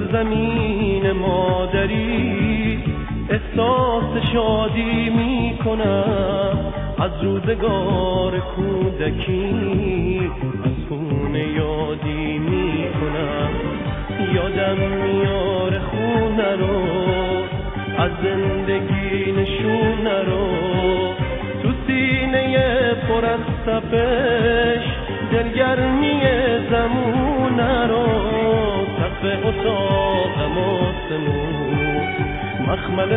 سرزمین مادری احساس شادی می کنم، از روزگار کودکی از خونه یادی می کنم. یادم میاره خونه رو، از زندگی نشونه رو، تو سینه پر از تپش دلگرمی زمونه رو. تف اتاقم آسمون، مخمل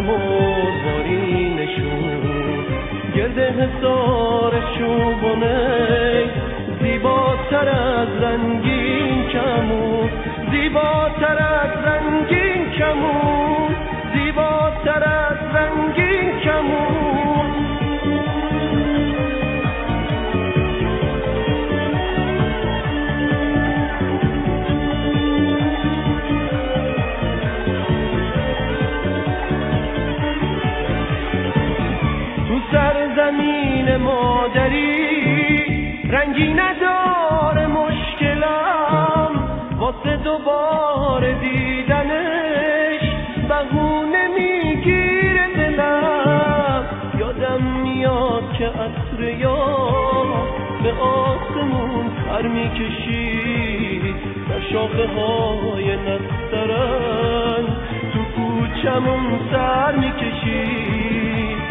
مروارینشون، گرد حصار چوبونه، زیباتر از رنگین کمون، زیباتر از رنگین کمون، زیباتر از رنگین کمون. سرزمین مادری رنگی نداره مشکلم، واسه دوباره دیدنش بهونه میگیره دلم. یادم میاد که عطر یاد به آسمون پر میکشید، در شاخه های نسترن تو کوچمون سر میکشید.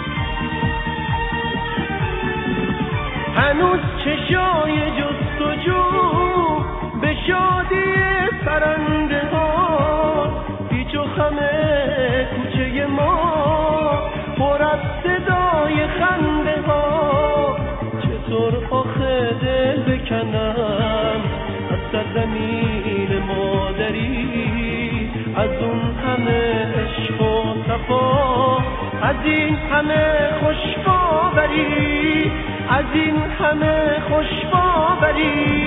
هنوز چشای جستجو به شادی پرنده ها، پیچ و خم کوچه ما پر از صدای خنده ها. چطور آخه دل بکنم از سرزمین مادری، از اون همه عشق و صفا، از این همه خوشباوری، از این همه خوشباوری.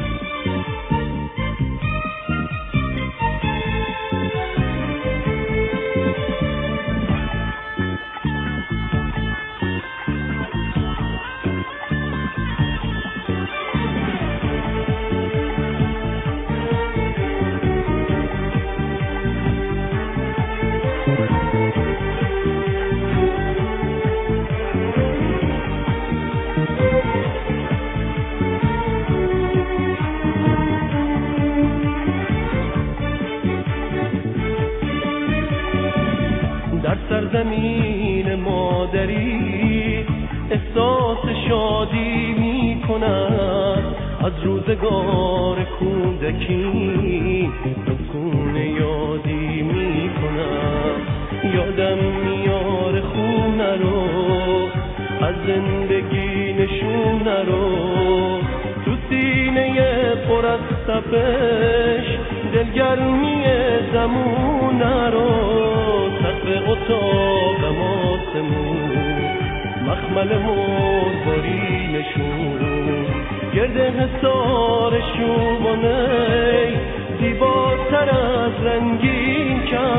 در سرزمین مادری احساس شادی می کنم، از روزگار کودکی از خونه یادی می کنم. یادم میاره خونه رو، از زندگی نشونه رو، تو سینه پر از تپش دلگرمی زمونه رو. تف اتاقم آسمون، مخمل مروارینشون، گرد حصار شومونه، زیباتر از رنگین کمون.